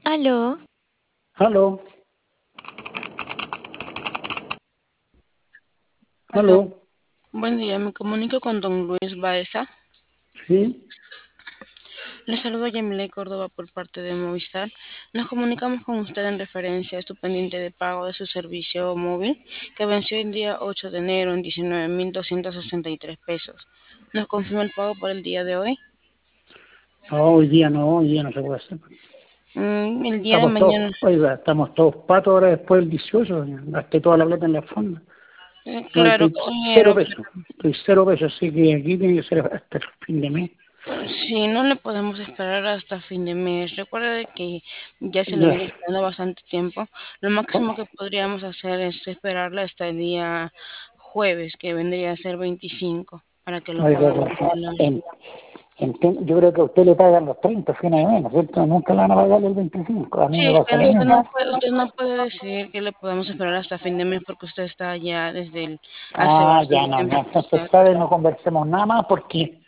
Aló, Aló, Aló, aló, buen día, me comunico con don Luis Baeza. sí. Le saludo a Yamile Córdoba por parte de Movistar. Nos comunicamos con usted en referencia a su pendiente de pago de su servicio móvil que venció el día 8 de enero en 19.263 pesos. ¿Nos confirma el pago por el día de hoy? No, hoy día no se puede hacer. El día de mañana. Estamos todos patos ahora después del 18, gasté toda la plata en la fonda. No, Claro, estoy caballero, cero pesos, estoy cero pesos, así que aquí tiene que ser hasta el fin de mes. si no le podemos esperar hasta fin de mes. Recuerde que ya se le Ya, viene quedando bastante tiempo. Lo máximo que podríamos hacer es esperarle hasta el día jueves, que vendría a ser 25, para que lo oiga, podamos cancelar. yo creo que a usted le pagan los 30 fines de mes, ¿no es cierto? Nunca le van a pagar el 25, a mí Sí, me es pasa que lo mismo. usted no puede decidir que le podemos esperar hasta fin de mes porque usted está ya hace Ah, ya bastante no, tiempo no, que entonces, está. ¿sabe? No conversemos nada más porque